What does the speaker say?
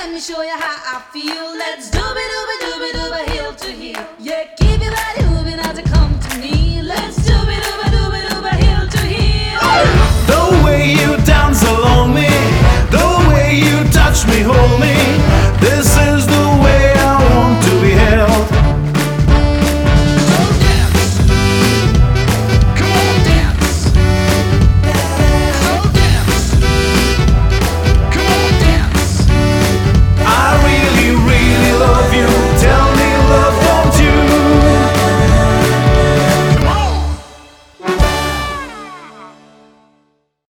let me show you how I feel. Let's dooby dooby dooby dooby heel to heel. Yeah.